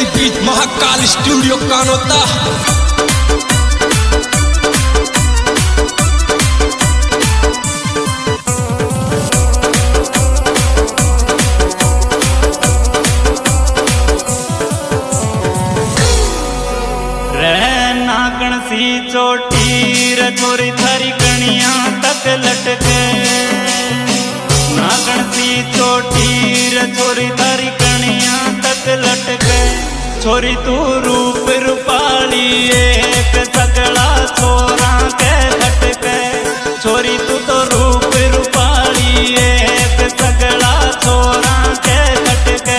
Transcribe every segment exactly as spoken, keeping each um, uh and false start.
इसी बीच महाकाल स्टूडियो कानोता। नागण सी चोटी रे छोरी थारी कणिया तक लटके। नागण सी चोटी रे छोरी थारी कणिया तक लटके। छोरी तू रूप रूपाली एक सगला छोरा के खटके। छोरी तू तो रूप रूपाली एक सगला छोरा के खटके।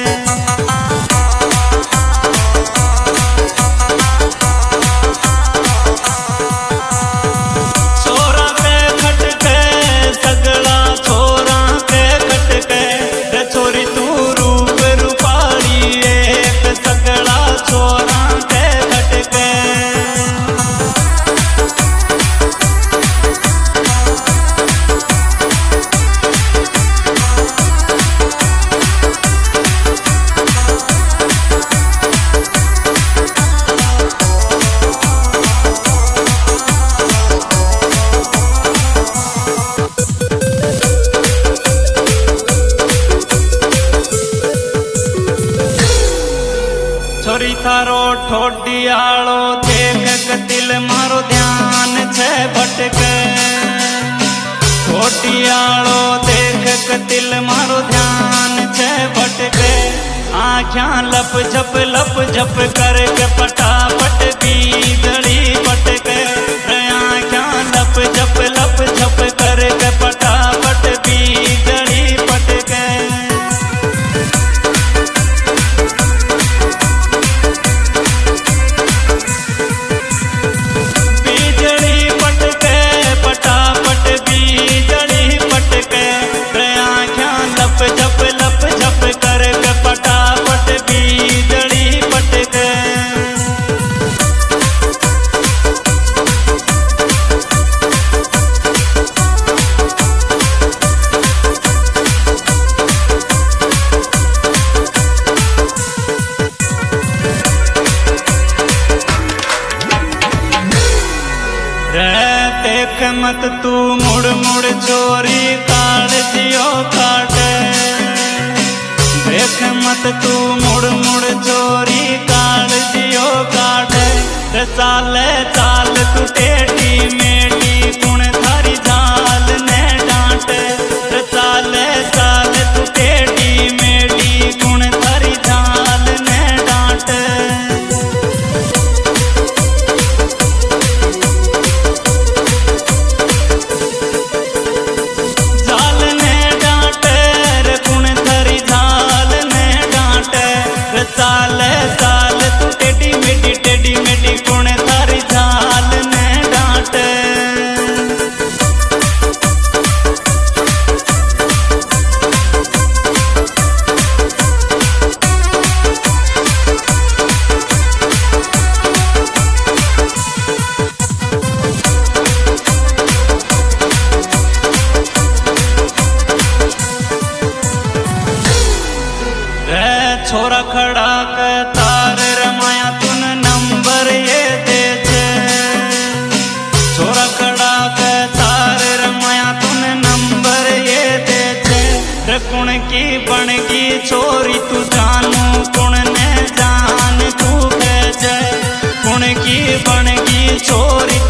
छोरी थारो ठोडियालो देख के दिल मारो ध्यान छे भटके। ठोडियालो देख के दिल मारो ध्यान छे भटके। आँखियाँ लप झप लप झप करके पटापट बीजड़ी पटके। आँखियाँ लप झप लप झप करके पटापट बीजड़ी पटके। जप लप जप करके पटापट बीजड़ी पटके। देख मत तू मुड़ मुड़ चोरी काट जियो काटे। देख मत तू मुड़ मुड़ चोरी काट जियो काटे। चाले चाल तू टेढ़ी मेढ़ी गुण थारी जाल ने डांटे। चाले चाल तू टेढ़ी मेढ़ी गुण थारी जाल ने डांटे। साले साल तू टेढ़ी मेढ़ी टेढ़ी मेढ़ी गुण थारी झाल ने डांटे। छोरा खड़ा के तार रमाया तुन नंबर ये दे छे। छोरा खड़ा के तार रमाया तुन नंबर ये दे छे। कुण की बनगी छोरी तू जानू कुण ने जान तू कह कुण की बनगी छोरी